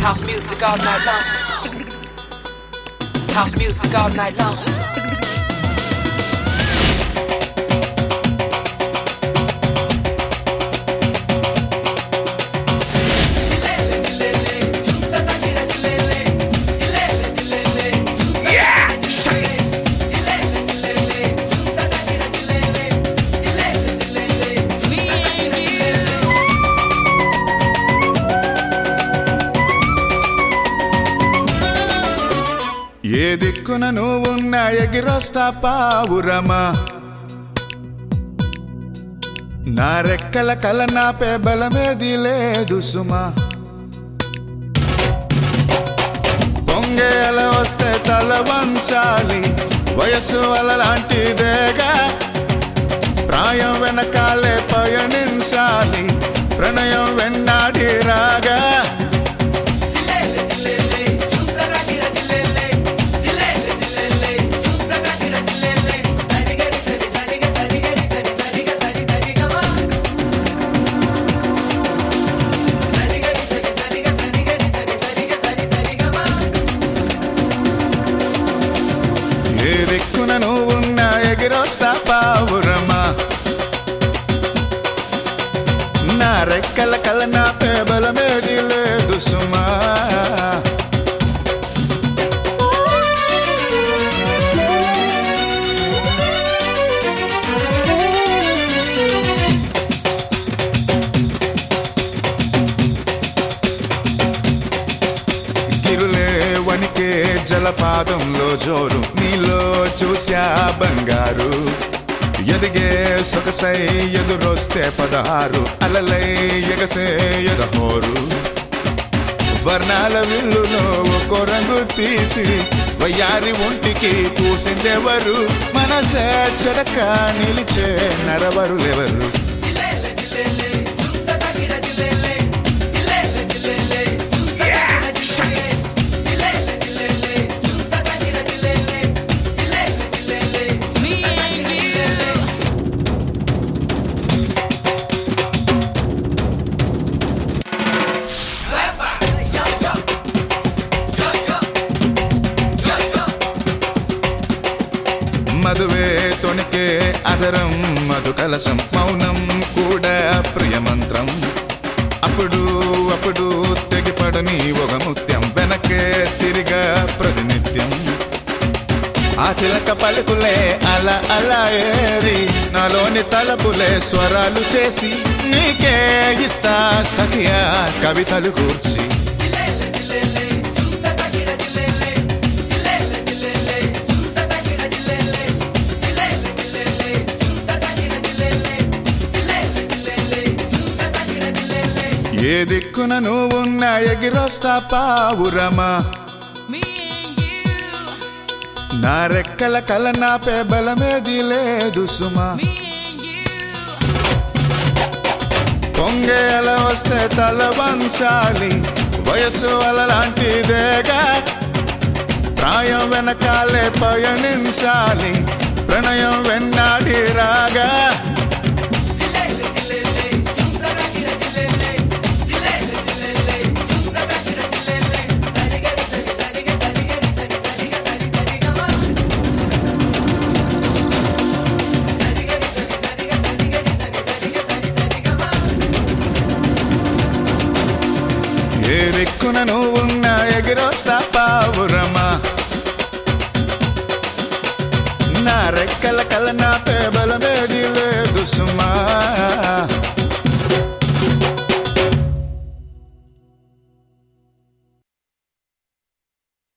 House music all night long. House music all night long. ఏ దిక్కున నువ్వున్నా ఎగిరొస్తా పావురమా నా రెక్కల కల నాపే బలమేది లేదు సుమా పొంగే అల వస్తే తల వంచాలి వయస్సు అలలాంటిదేగా ప్రాయం వెనకాలే పయనించాలి ప్రణయం వెన్నాడి రాగా ఏ దిక్కున నువ్వున్నా ఎగిరొస్తా పావురమా నా రెక్కల కల నాపే బలమేది లేదు సుమా గిరులే వణికే జలపాతంలో జోరు నీలో చూసా బంగారు ఎదిగే సొగసై ఎదురొస్తే 16 అలలై ఎగసే ఎదహోరు వర్ణాల విల్లులో ఒక్కో రంగు తీసి వయ్యారి ఒంటికి పూసిందెవరు మనసే చెడక నిలిచే నరవరులెవరు మధువే తొణికే అధరం మధు కలశం మౌనం కూడా ప్రియమంత్రం అప్పుడు అప్పుడు తెగిపడని ఒక ముత్యం వెనకే తిరిగా ప్రతినిత్యం ఆశలక పలుకులే అలా అలా ఏరి నాలోని తలపులే స్వరాలు చేసి నీకే ఇస్తా సఖియా కవితలు కూర్చి ఏ దిక్కున నువ్వున్నా ఎగిరొస్తా పావురమా నా రెక్కల కల నాపే బలమేది లేదు సుమా పొంగే అల వస్తే తల వంచాలి వయస్సు అలలాంటిదేగా ప్రాయం వెనకాలే పయనించాలి ప్రణయం వెన్నాడి రాగా ఏ దిక్కున నువ్వున్నా ఎగిరొస్తా పావురమా నా రెక్కల కల నాపే బలమేది లేదు సుమా